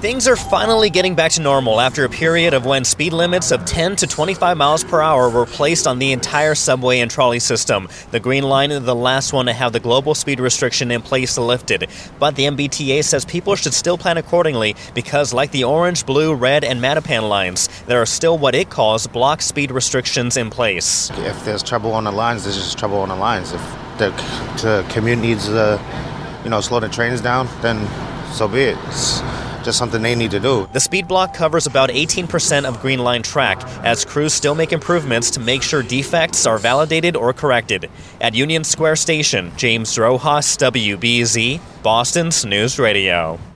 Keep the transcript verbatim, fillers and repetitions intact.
Things are finally getting back to normal after a period of when speed limits of ten to twenty-five miles per hour were placed on the entire subway and trolley system. The Green Line is the last one to have the global speed restriction in place lifted. But the M B T A says people should still plan accordingly because, like the orange, blue, red, and Mattapan lines, there are still what it calls block speed restrictions in place. If there's trouble on the lines, there's just trouble on the lines. If the, the commute needs to, you know, slow the trains down, then so be it. It's just something they need to do. The speed block covers about eighteen percent of Green Line track, as crews still make improvements to make sure defects are validated or corrected. At Union Square Station, James Rojas, W B Z, Boston's News Radio.